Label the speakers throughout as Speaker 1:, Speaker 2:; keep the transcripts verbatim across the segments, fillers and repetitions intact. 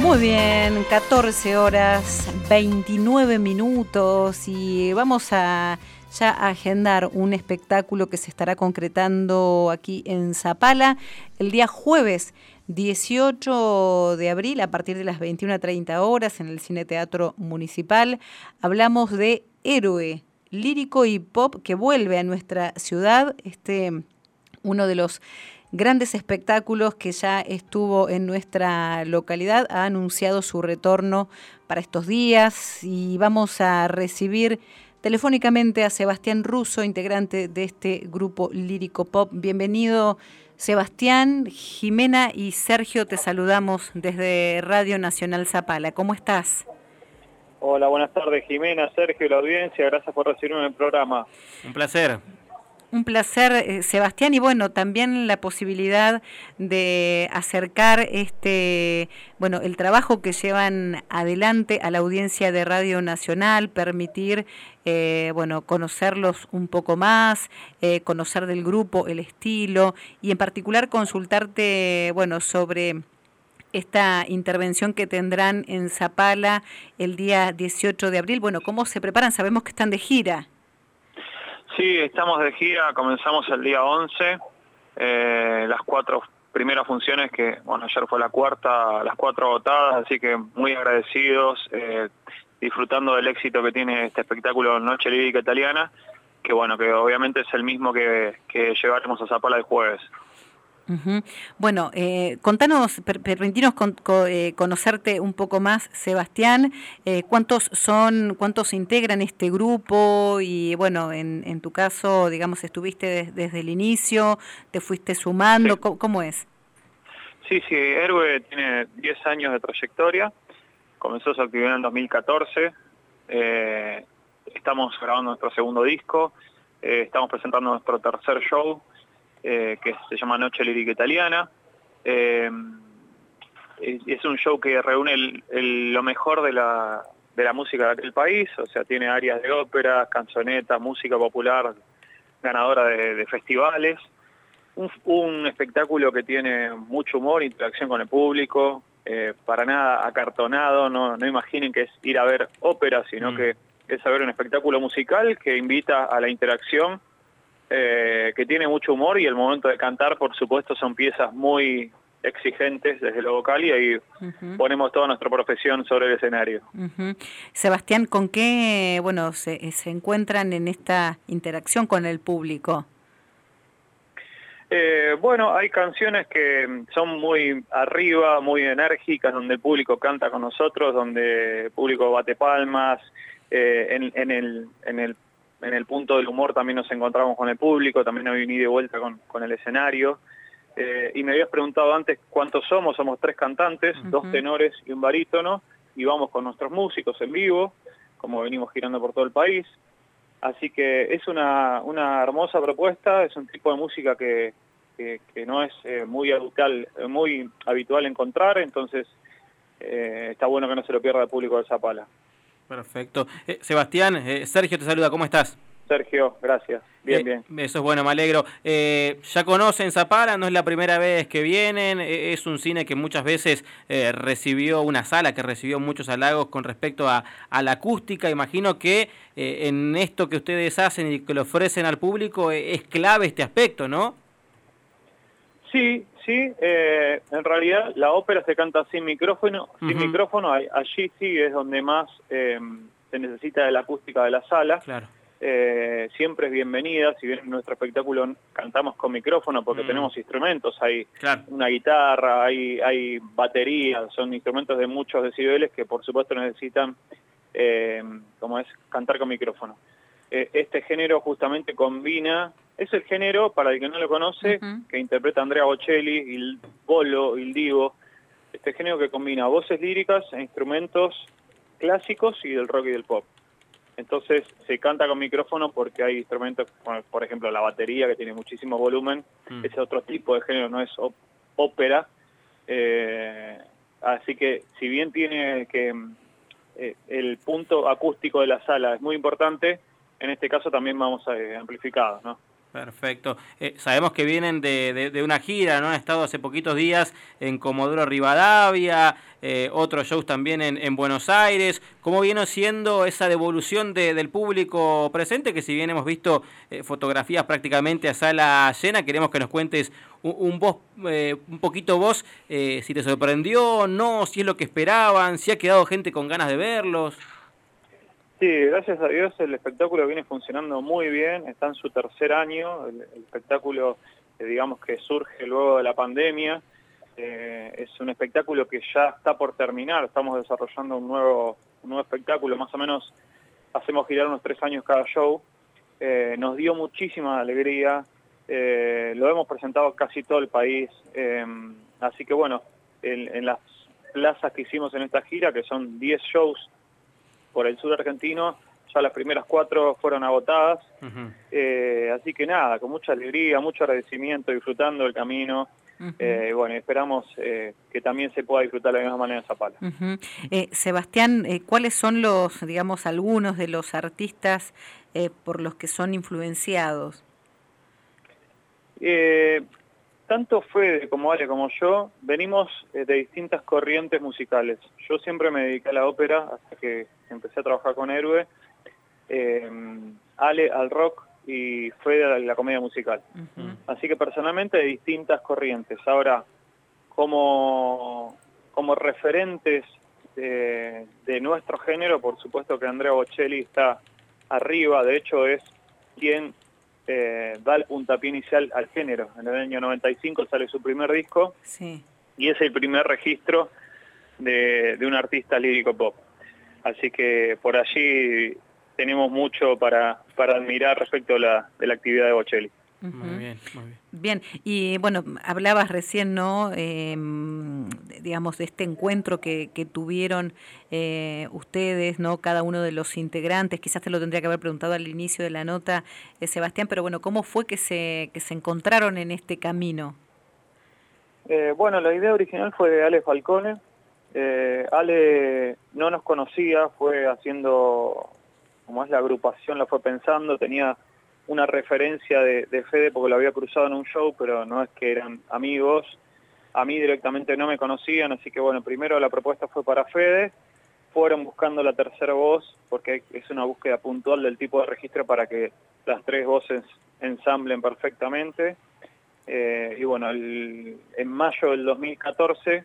Speaker 1: Muy bien, catorce horas, veintinueve minutos y vamos a ya a agendar un espectáculo que se estará concretando aquí en Zapala el día jueves dieciocho de abril a partir de las veintiuna treinta horas en el Cine Teatro Municipal. Hablamos de Héroe, lírico y pop que vuelve a nuestra ciudad, este uno de los grandes espectáculos que ya estuvo en nuestra localidad, ha anunciado su retorno para estos días y vamos a recibir telefónicamente a Sebastián Russo, integrante de este grupo lírico pop. Bienvenido, Sebastián. Jimena y Sergio, te saludamos desde Radio Nacional Zapala. ¿Cómo estás?
Speaker 2: Hola, buenas tardes, Jimena, Sergio y la audiencia. Gracias por recibirme en el programa.
Speaker 3: Un placer.
Speaker 1: Un placer, eh, Sebastián, y bueno, también la posibilidad de acercar este, bueno, el trabajo que llevan adelante a la audiencia de Radio Nacional, permitir, eh, bueno, conocerlos un poco más, eh, conocer del grupo, el estilo, y en particular consultarte, bueno, sobre esta intervención que tendrán en Zapala el día dieciocho de abril. Bueno, ¿cómo se preparan? Sabemos que están de gira.
Speaker 2: Sí, estamos de gira, comenzamos el día once, eh, las cuatro primeras funciones que, bueno, ayer fue la cuarta, las cuatro agotadas, así que muy agradecidos, eh, disfrutando del éxito que tiene este espectáculo Noche Lírica Italiana, que bueno, que obviamente es el mismo que, que llevaremos a Zapala el jueves.
Speaker 1: Uh-huh. Bueno, eh, contanos, per, permitirnos con, con, eh, conocerte un poco más, Sebastián. Eh, ¿Cuántos son, cuántos integran este grupo? Y bueno, en, en tu caso, digamos, estuviste des, desde el inicio, te fuiste sumando, sí. ¿Cómo, ¿cómo es?
Speaker 2: Sí, sí, Héroe tiene diez años de trayectoria, comenzó su actividad en el dos mil catorce, eh, estamos grabando nuestro segundo disco, eh, estamos presentando nuestro tercer show, Eh, que se llama Noche Lírica Italiana. Eh, es un show que reúne el, el, lo mejor de la, de la música de aquel país, o sea, tiene áreas de ópera, canzonetas, música popular, ganadora de, de festivales. Un, un espectáculo que tiene mucho humor, interacción con el público, eh, para nada acartonado, no, no imaginen que es ir a ver ópera, sino mm. que es a ver un espectáculo musical que invita a la interacción, Eh, que tiene mucho humor, y el momento de cantar, por supuesto, son piezas muy exigentes desde lo vocal, y ahí uh-huh. ponemos toda nuestra profesión sobre el escenario.
Speaker 1: Uh-huh. Sebastián, ¿con qué bueno se, se encuentran en esta interacción con el público?
Speaker 2: Eh, bueno, hay canciones que son muy arriba, muy enérgicas, donde el público canta con nosotros, donde el público bate palmas, eh, en, en el... En el En el punto del humor también nos encontramos con el público, también hay un ida y vuelta con, con el escenario. Eh, y me habías preguntado antes cuántos somos, somos tres cantantes, uh-huh. dos tenores y un barítono, y vamos con nuestros músicos en vivo, como venimos girando por todo el país. Así que es una, una hermosa propuesta, es un tipo de música que, que, que no es eh, muy habitual, muy habitual encontrar, entonces eh, está bueno que no se lo pierda el público de Zapala.
Speaker 3: Perfecto. Eh, Sebastián, eh, Sergio te saluda, ¿cómo estás?
Speaker 2: Sergio, gracias. Bien,
Speaker 3: eh,
Speaker 2: bien.
Speaker 3: Eso es bueno, me alegro. Eh, ya conocen Zapala, no es la primera vez que vienen, eh, es un cine que muchas veces eh, recibió, una sala que recibió muchos halagos con respecto a, a la acústica. Imagino que eh, en esto que ustedes hacen y que le ofrecen al público eh, es clave este aspecto, ¿no?
Speaker 2: Sí, sí, eh, en realidad la ópera se canta sin micrófono, uh-huh. sin micrófono, allí sí es donde más eh, se necesita de la acústica de la sala.
Speaker 3: Claro.
Speaker 2: Eh, siempre es bienvenida, si bien en nuestro espectáculo cantamos con micrófono porque uh-huh. tenemos instrumentos, hay
Speaker 3: claro.
Speaker 2: una guitarra, hay, hay batería, son instrumentos de muchos decibeles que por supuesto necesitan, eh, como es, cantar con micrófono. Eh, este género justamente combina... Es el género, para el que no lo conoce, uh-huh. que interpreta Andrea Bocelli, il bolo, il divo. Este género que combina voces líricas e instrumentos clásicos y del rock y del pop. Entonces se canta con micrófono porque hay instrumentos, por ejemplo la batería, que tiene muchísimo volumen. Uh-huh. Ese otro tipo de género, no es ópera. Eh, así que si bien tiene que eh, el punto acústico de la sala es muy importante, en este caso también vamos a, eh, amplificados, ¿no?
Speaker 3: Perfecto. Eh, sabemos que vienen de, de, de una gira, ¿no? Han estado hace poquitos días en Comodoro Rivadavia, eh, otros shows también en, en Buenos Aires. ¿Cómo viene siendo esa devolución de, del público presente? Que si bien hemos visto eh, fotografías prácticamente a sala llena, queremos que nos cuentes un, un, vos, eh, un poquito vos, eh, si te sorprendió, no, si es lo que esperaban, si ha quedado gente con ganas de verlos.
Speaker 2: Sí, gracias a Dios el espectáculo viene funcionando muy bien, está en su tercer año, el, el espectáculo eh, digamos que surge luego de la pandemia, eh, es un espectáculo que ya está por terminar, estamos desarrollando un nuevo, un nuevo espectáculo, más o menos hacemos girar unos tres años cada show, eh, nos dio muchísima alegría, eh, lo hemos presentado casi todo el país, eh, así que bueno, en, en las plazas que hicimos en esta gira, que son diez shows, por el sur argentino, ya las primeras cuatro fueron agotadas, uh-huh. eh, así que nada, con mucha alegría, mucho agradecimiento, disfrutando el camino, uh-huh. eh, bueno, esperamos eh, que también se pueda disfrutar de la misma manera en Zapala.
Speaker 1: Uh-huh. eh, Sebastián, eh, ¿cuáles son los, digamos, algunos de los artistas eh, por los que son influenciados?
Speaker 2: Eh, tanto Fede como Ale como yo venimos eh, de distintas corrientes musicales. Yo siempre me dediqué a la ópera hasta que empecé a trabajar con Héroe, eh, Ale al rock y Fede a la comedia musical. Uh-huh. Así que personalmente de distintas corrientes. Ahora, como, como referentes de, de nuestro género, por supuesto que Andrea Bocelli está arriba, de hecho es quien eh, da el puntapié inicial al género. En el año noventa y cinco sale su primer disco, sí. Y es el primer registro de, de un artista lírico pop. Así que por allí tenemos mucho para, para admirar respecto a la, de la actividad de Bocelli.
Speaker 1: Uh-huh. Muy bien, muy bien. Bien, y bueno, hablabas recién, ¿no? Eh, digamos, de este encuentro que, que tuvieron eh, ustedes, ¿no? Cada uno de los integrantes, quizás te lo tendría que haber preguntado al inicio de la nota, eh, Sebastián, pero bueno, ¿cómo fue que se, que se encontraron en este camino?
Speaker 2: Eh, bueno, la idea original fue de Ale Falcone. Eh, Ale no nos conocía, fue haciendo, como es la agrupación, la fue pensando, tenía una referencia de, de Fede porque lo había cruzado en un show, pero no es que eran amigos, a mí directamente no me conocían, así que bueno, primero la propuesta fue para Fede, fueron buscando la tercera voz, porque es una búsqueda puntual del tipo de registro para que las tres voces ensamblen perfectamente, eh, y bueno, el, en mayo del dos mil catorce,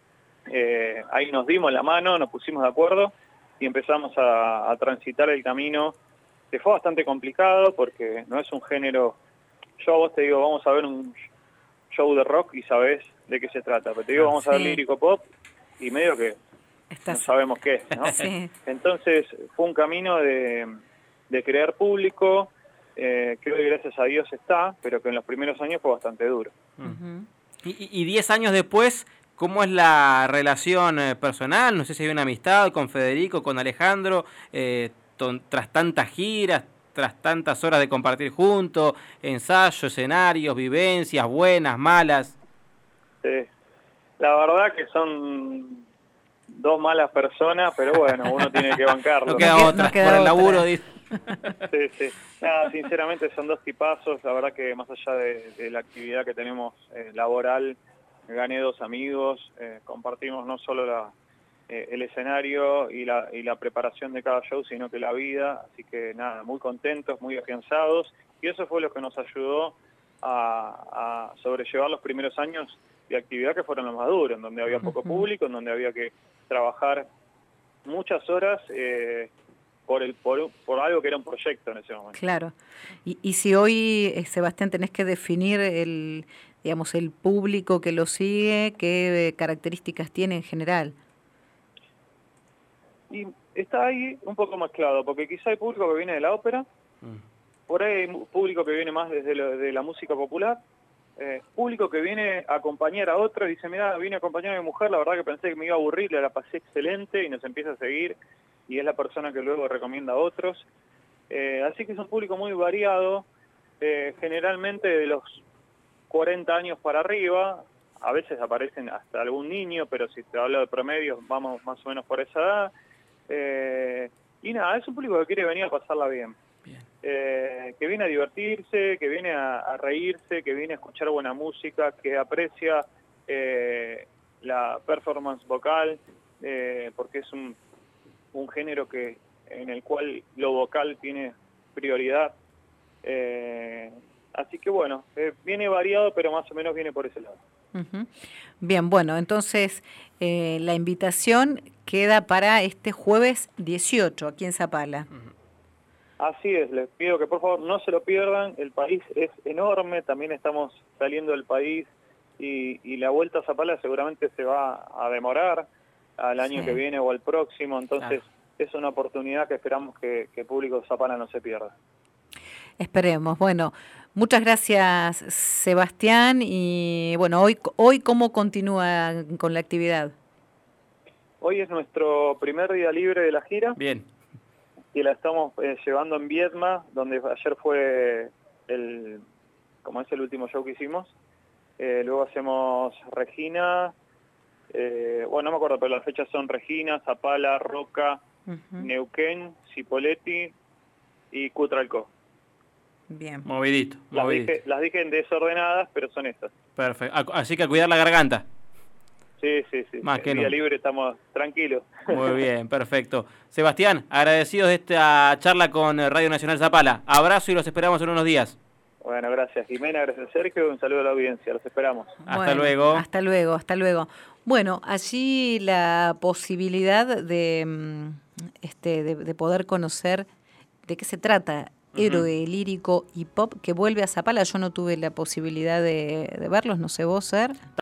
Speaker 2: Eh, ahí nos dimos la mano, nos pusimos de acuerdo y empezamos a, a transitar el camino, que fue bastante complicado porque no es un género. Yo a vos te digo, vamos a ver un show de rock y sabés de qué se trata, pero te digo, vamos sí. a ver lírico pop y medio que Estás... no sabemos qué es, ¿no? Sí. Entonces fue un camino de, de crear público, eh, que hoy gracias a Dios está, pero que en los primeros años fue bastante duro.
Speaker 3: Uh-huh. Y, y diez años después, ¿cómo es la relación eh, personal? No sé si hay una amistad con Federico, con Alejandro, eh, ton, tras tantas giras, tras tantas horas de compartir juntos, ensayos, escenarios, vivencias, buenas, malas.
Speaker 2: Sí, la verdad que son dos malas personas, pero bueno, uno tiene que bancarlo.
Speaker 3: No queda no otra, no queda por el laburo. Dice.
Speaker 2: Sí, sí. Nada, sinceramente son dos tipazos, la verdad que más allá de, de la actividad que tenemos eh, laboral, gané dos amigos, eh, compartimos no solo la, eh, el escenario y la, y la preparación de cada show, sino que la vida, así que nada, muy contentos, muy afianzados, y eso fue lo que nos ayudó a, a sobrellevar los primeros años de actividad que fueron los más duros, en donde había poco público, en donde había que trabajar muchas horas eh, por, el, por, por algo que era un proyecto en ese momento.
Speaker 1: Claro, y, y si hoy, eh, Sebastián, tenés que definir el... digamos, el público que lo sigue, ¿qué características tiene en general?
Speaker 2: Y está ahí un poco mezclado, porque quizá hay público que viene de la ópera, mm. por ahí hay público que viene más desde lo, de la música popular, eh, público que viene a acompañar a otro y dice, mira, vine a acompañar a mi mujer, la verdad que pensé que me iba a aburrir, la pasé excelente, y nos empieza a seguir, y es la persona que luego recomienda a otros. Eh, así que es un público muy variado, eh, generalmente de los cuarenta años para arriba, a veces aparecen hasta algún niño, pero si te hablo de promedios, vamos más o menos por esa edad. Eh, y nada, es un público que quiere venir a pasarla bien. bien. eh, que viene a divertirse, que viene a, a reírse, que viene a escuchar buena música, que aprecia eh, la performance vocal, eh, porque es un, un género que en el cual lo vocal tiene prioridad. Eh, así que bueno, eh, viene variado, pero más o menos viene por ese lado.
Speaker 1: Uh-huh. Bien, bueno, entonces eh, la invitación queda para este jueves dieciocho aquí en Zapala.
Speaker 2: Uh-huh. Así es, les pido que por favor no se lo pierdan, el país es enorme, también estamos saliendo del país y, y la vuelta a Zapala seguramente se va a demorar al año sí. que viene o al próximo, entonces claro. es una oportunidad que esperamos que, que el público de Zapala no se pierda.
Speaker 1: Esperemos. Bueno, muchas gracias, Sebastián. Y bueno, hoy, hoy ¿cómo continúa con la actividad?
Speaker 2: Hoy es nuestro primer día libre de la gira.
Speaker 3: Bien.
Speaker 2: Y la estamos eh, llevando en Viedma, donde ayer fue el, como es el último show que hicimos. Eh, luego hacemos Regina, eh, bueno, no me acuerdo, pero las fechas son Regina, Zapala, Roca, uh-huh. Neuquén, Cipolletti y Cutralcó.
Speaker 1: Bien.
Speaker 3: Movidito,
Speaker 2: las
Speaker 3: movidito.
Speaker 2: Dije, las dije desordenadas, pero son estas.
Speaker 3: Perfecto. Así que a cuidar la garganta.
Speaker 2: Sí, sí, sí.
Speaker 3: Más que
Speaker 2: el día
Speaker 3: no.
Speaker 2: libre estamos tranquilos.
Speaker 3: Muy bien, perfecto. Sebastián, agradecidos de esta charla con Radio Nacional Zapala. Abrazo y los esperamos en unos días.
Speaker 2: Bueno, gracias Jimena, gracias Sergio, un saludo a la audiencia, los esperamos.
Speaker 3: Hasta
Speaker 1: bueno,
Speaker 3: luego.
Speaker 1: Hasta luego, hasta luego. Bueno, allí la posibilidad de, este, de, de poder conocer de qué se trata Héroe uh-huh. lírico y pop que vuelve a Zapala. Yo no tuve la posibilidad de, de verlos, no sé vos, Ser.